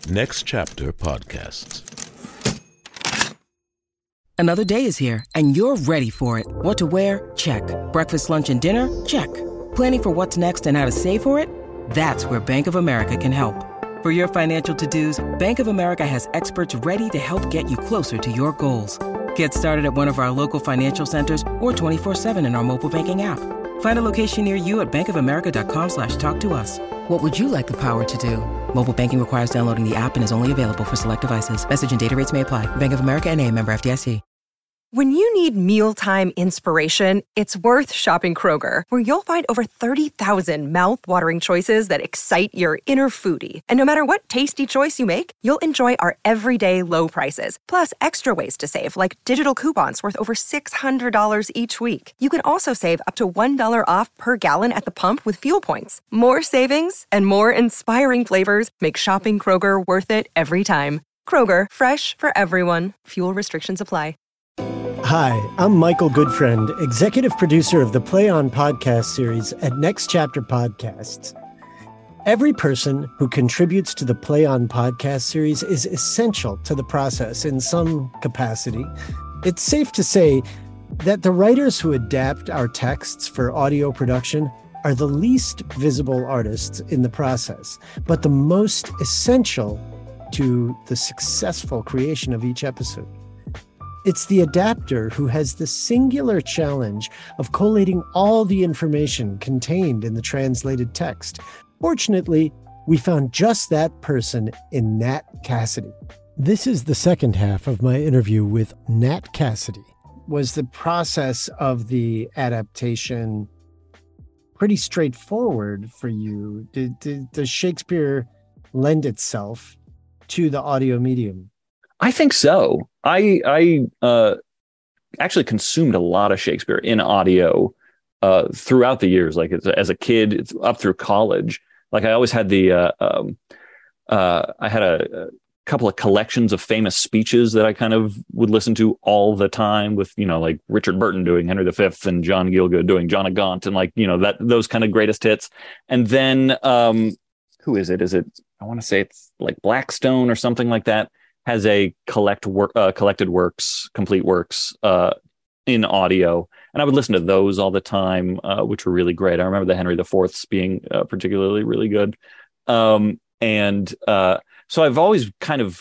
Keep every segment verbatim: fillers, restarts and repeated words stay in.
Next Chapter Podcasts. Another day is here, and you're ready for it. What to wear? Check. Breakfast, lunch, and dinner? Check. Planning for what's next and how to save for it? That's where Bank of America can help. For your financial to-dos, Bank of America has experts ready to help get you closer to your goals. Get started at one of our local financial centers or twenty-four seven in our mobile banking app. Find a location near you at bankofamerica.com slash talk to us. What would you like the power to do? Mobile banking requires downloading the app and is only available for select devices. Message and data rates may apply. Bank of America N A, member F D I C. When you need mealtime inspiration, it's worth shopping Kroger, where you'll find over thirty thousand mouth-watering choices that excite your inner foodie. And no matter what tasty choice you make, you'll enjoy our everyday low prices, plus extra ways to save, like digital coupons worth over six hundred dollars each week. You can also save up to one dollar off per gallon at the pump with fuel points. More savings and more inspiring flavors make shopping Kroger worth it every time. Kroger, fresh for everyone. Fuel restrictions apply. Hi, I'm Michael Goodfriend, executive producer of the Play On podcast series at Next Chapter Podcasts. Every person who contributes to the Play On podcast series is essential to the process in some capacity. It's safe to say that the writers who adapt our texts for audio production are the least visible artists in the process, but the most essential to the successful creation of each episode. It's the adapter who has the singular challenge of collating all the information contained in the translated text. Fortunately, we found just that person in Nat Cassidy. This is the second half of my interview with Nat Cassidy. Was the process of the adaptation pretty straightforward for you? Did, did, does Shakespeare lend itself to the audio medium? I think so. I I uh, actually consumed a lot of Shakespeare in audio uh, throughout the years. Like as, as a kid, it's up through college. Like I always had the uh, um, uh, I had a, a couple of collections of famous speeches that I kind of would listen to all the time. With you know like Richard Burton doing Henry the Fifth and John Gielgud doing John of Gaunt, and like you know that those kind of greatest hits. And then um, who is it? Is it I want to say it's like Blackstone or something like that. Has a collect work, uh, collected works, complete works uh, in audio, and I would listen to those all the time, uh, which were really great. I remember the Henry the Fourths being uh, particularly really good, um, and uh, so I've always kind of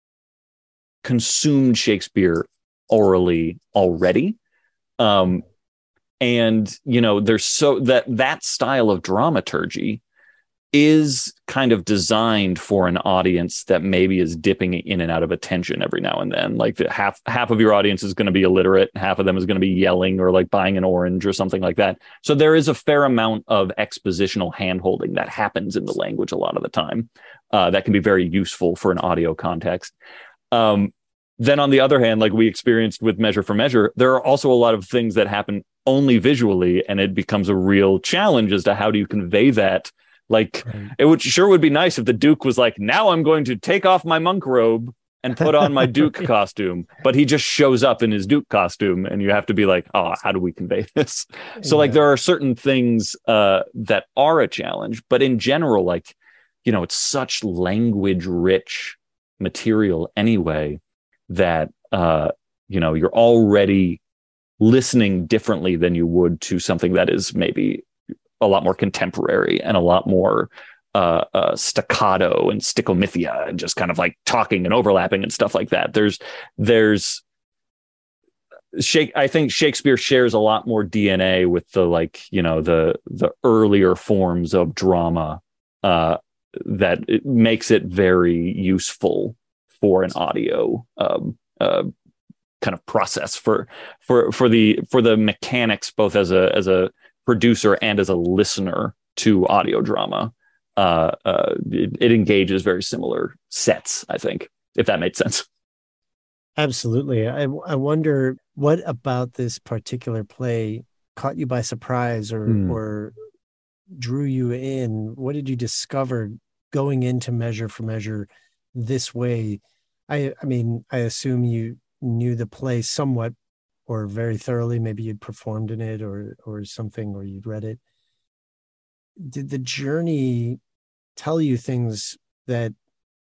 consumed Shakespeare orally already, um, and you know, there's so that that style of dramaturgy is kind of designed for an audience that maybe is dipping in and out of attention every now and then. Like the half half of your audience is going to be illiterate, half of them is going to be yelling or like buying an orange or something like that. So there is a fair amount of expositional handholding that happens in the language a lot of the time. Uh, that can be very useful for an audio context. Um, then on the other hand, like we experienced with Measure for Measure, there are also a lot of things that happen only visually, and it becomes a real challenge as to how do you convey that. Like, right. It would sure would be nice if the Duke was like, now I'm going to take off my monk robe and put on my Duke right. costume. But he just shows up in his Duke costume, and you have to be like, oh, how do we convey this? So, yeah. like, there are certain things uh, that are a challenge. But in general, like, you know, it's such language-rich material anyway that, uh, you know, you're already listening differently than you would to something that is maybe a lot more contemporary and a lot more uh, uh, staccato and stickomythia and just kind of like talking and overlapping and stuff like that. There's, there's, Shake. I think Shakespeare shares a lot more D N A with the like, you know, the the earlier forms of drama uh, that it makes it very useful for an audio um, uh, kind of process for for for the for the mechanics, both as a as a producer and as a listener to audio drama. Uh, uh, it, it engages very similar sets, I think, if that made sense. Absolutely. I, I wonder what about this particular play caught you by surprise or mm. or drew you in? What did you discover going into Measure for Measure this way? I, I mean, I assume you knew the play somewhat or very thoroughly. Maybe you'd performed in it or or something, or you'd read it. Did the journey tell you things that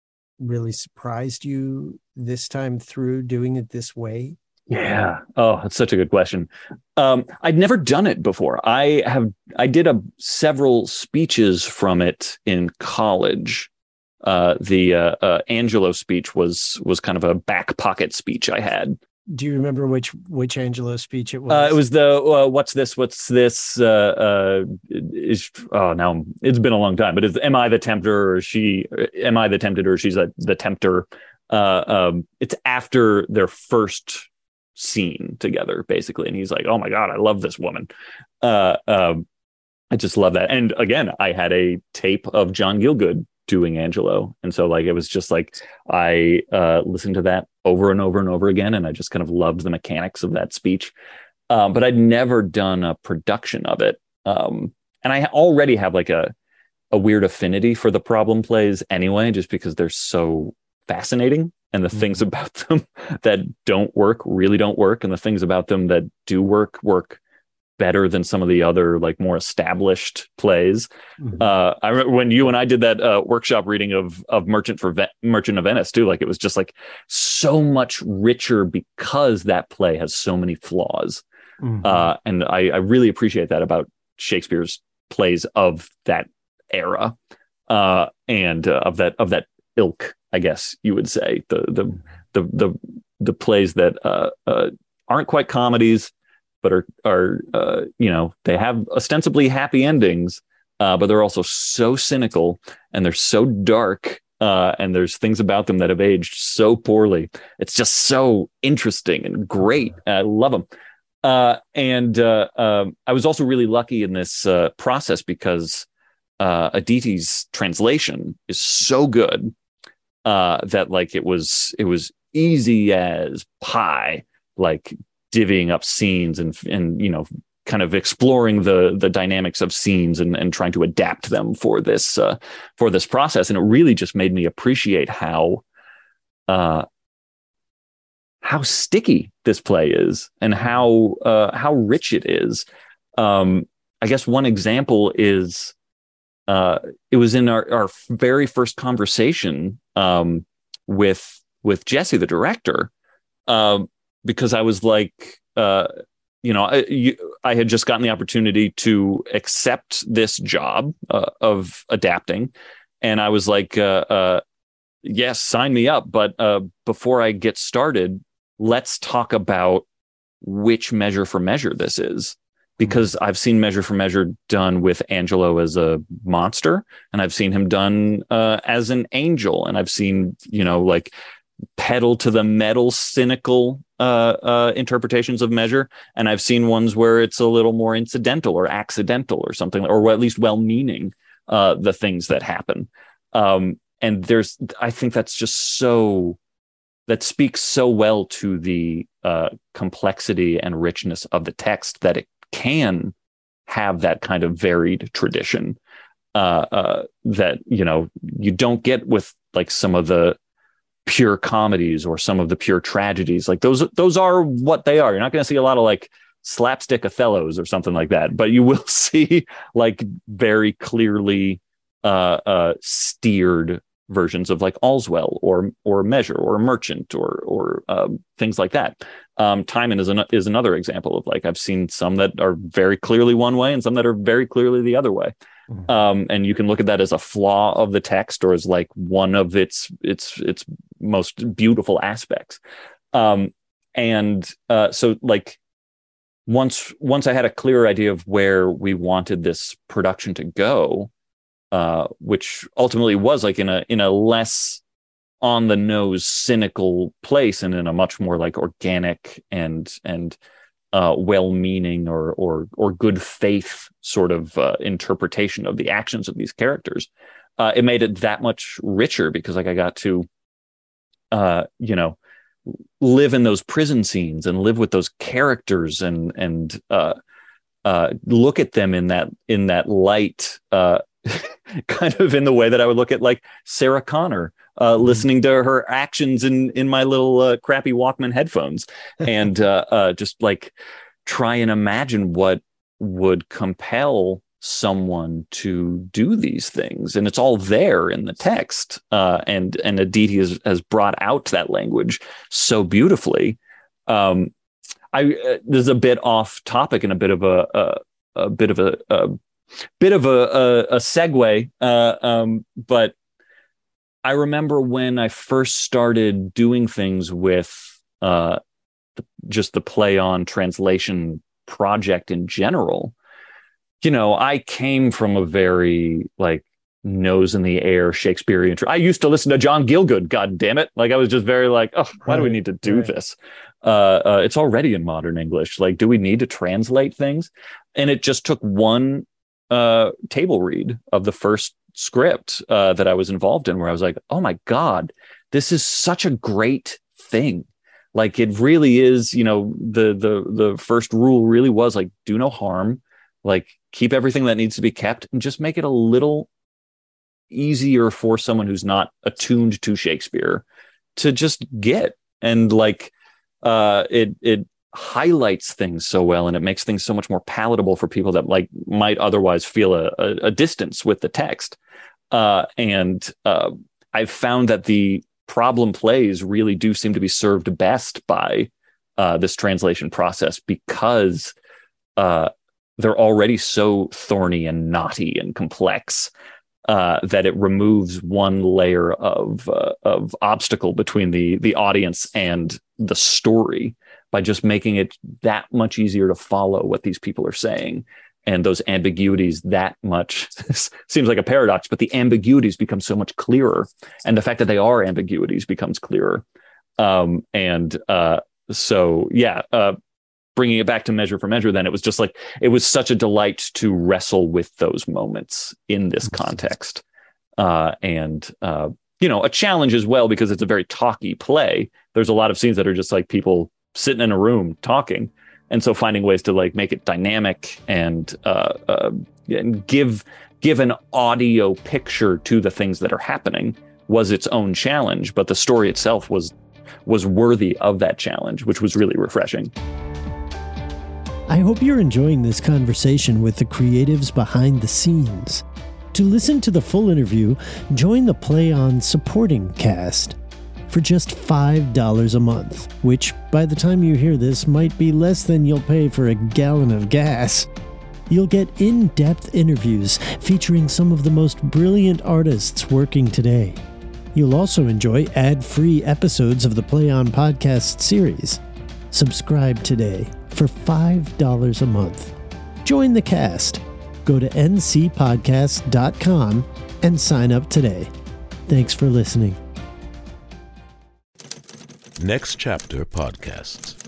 really surprised you this time through doing it this way? Yeah. Oh, that's such a good question. Um, I'd never done it before. I have, I did a several speeches from it in college. Uh, the uh, uh, Angelo speech was was kind of a back pocket speech I had. Do you remember which which Angelo speech it was? Uh, it was the uh, what's this? What's this? Uh, uh, is oh now it's been a long time. But is am I the tempter or she? Am I the tempted or she's a, the tempter? Uh, um, it's after their first scene together, basically, and he's like, "Oh my god, I love this woman." Uh, um, I just love that. And again, I had a tape of John Gielgud doing Angelo, and so like it was just like I uh, listened to that over and over and over again, and I just kind of loved the mechanics of that speech. Um, but I'd never done a production of it, um, and I already have like a a weird affinity for the problem plays anyway, just because they're so fascinating, and the mm-hmm. things about them that don't work really don't work, and the things about them that do work work better than some of the other like more established plays. Mm-hmm. Uh, I remember when you and I did that uh, workshop reading of of Merchant for Ve- Merchant of Venice too. Like it was just like so much richer because that play has so many flaws, mm-hmm. uh, and I, I really appreciate that about Shakespeare's plays of that era uh, and uh, of that of that ilk, I guess you would say, the the the the, the plays that uh, uh, aren't quite comedies, but are are uh, you know, they have ostensibly happy endings, uh, but they're also so cynical and they're so dark, uh, and there's things about them that have aged so poorly. It's just so interesting and great. I love them. Uh, and uh, um, I was also really lucky in this uh, process because uh, Aditi's translation is so good uh, that like it was it was easy as pie, like divvying up scenes and and you know kind of exploring the the dynamics of scenes and and trying to adapt them for this uh, for this process. And it really just made me appreciate how uh, how sticky this play is and how uh, how rich it is. Um, I guess one example is uh, it was in our, our very first conversation um, with with Jesse, the director, um, because I was like, uh, you know, I, you, I had just gotten the opportunity to accept this job uh, of adapting, and I was like, uh, uh, yes, sign me up. But uh, before I get started, let's talk about which Measure for Measure this is, because I've seen Measure for Measure done with Angelo as a monster, and I've seen him done uh, as an angel, and I've seen, you know, like pedal to the metal, cynical uh, uh, interpretations of Measure, and I've seen ones where it's a little more incidental or accidental or something, or at least well-meaning uh, the things that happen. Um, and there's, I think that's just so. That speaks so well to the uh, complexity and richness of the text that it can have that kind of varied tradition uh, uh, that, you know, you don't get with like some of the pure comedies or some of the pure tragedies. Like those, those are what they are. You're not going to see a lot of like slapstick Othellos or something like that, but you will see like very clearly uh, uh, steered versions of like All's Well or or Measure or Merchant or or um, things like that. Um, Timon is an, is another example of like I've seen some that are very clearly one way and some that are very clearly the other way. Mm-hmm. Um, and you can look at that as a flaw of the text or as like one of its its its most beautiful aspects. Um, and uh, so like once once I had a clear idea of where we wanted this production to go, Uh, which ultimately was like in a in a less on the nose cynical place and in a much more like organic and and uh, well-meaning or or or good faith sort of uh, interpretation of the actions of these characters. Uh, it made it that much richer because like I got to uh, you know live in those prison scenes and live with those characters and and uh, uh, look at them in that in that light. Uh, kind of in the way that I would look at like Sarah Connor uh, mm-hmm. listening to her actions in in my little uh, crappy Walkman headphones and uh, uh, just like try and imagine what would compel someone to do these things, and it's all there in the text. Uh, and and Aditi has, has brought out that language so beautifully. Um, I uh, this is a bit off topic and a bit of a a, a bit of a, a bit of a a, a segue, uh, um, but I remember when I first started doing things with uh, just the Play On translation project in general. You know, I came from a very like nose in the air Shakespearean. I used to listen to John Gielgud. God damn it! Like I was just very like, oh, why do we need to do right. this? Uh, uh, it's already in modern English. Like, do we need to translate things? And it just took one uh, table read of the first script uh, that I was involved in, where I was like, oh my God, this is such a great thing. Like it really is. You know, the the the first rule really was like, do no harm. Like keep everything that needs to be kept and just make it a little easier for someone who's not attuned to Shakespeare to just get. And like uh, it it highlights things so well, and it makes things so much more palatable for people that like might otherwise feel a, a, a distance with the text. Uh, and uh, I've found that the problem plays really do seem to be served best by uh, this translation process, because uh, they're already so thorny and knotty and complex uh, that it removes one layer of uh, of obstacle between the the audience and the story by just making it that much easier to follow what these people are saying. And those ambiguities that much seems like a paradox, but the ambiguities become so much clearer. And the fact that they are ambiguities becomes clearer. Um, and uh, so, yeah, uh, bringing it back to Measure for Measure, then it was just like, it was such a delight to wrestle with those moments in this context. Uh, and, uh, you know, a challenge as well, because it's a very talky play. There's a lot of scenes that are just like people sitting in a room talking. And so finding ways to like make it dynamic and, uh, uh, and give give an audio picture to the things that are happening was its own challenge. But the story itself was was worthy of that challenge, which was really refreshing. I hope you're enjoying this conversation with the creatives behind the scenes. To listen to the full interview, join the Play On supporting cast for just five dollars a month, which by the time you hear this might be less than you'll pay for a gallon of gas. You'll get in-depth interviews featuring some of the most brilliant artists working today. You'll also enjoy ad-free episodes of the Play On podcast series. Subscribe today for five dollars a month. Join the cast. Go to n c podcast dot com and sign up today. Thanks for listening. Next Chapter Podcasts.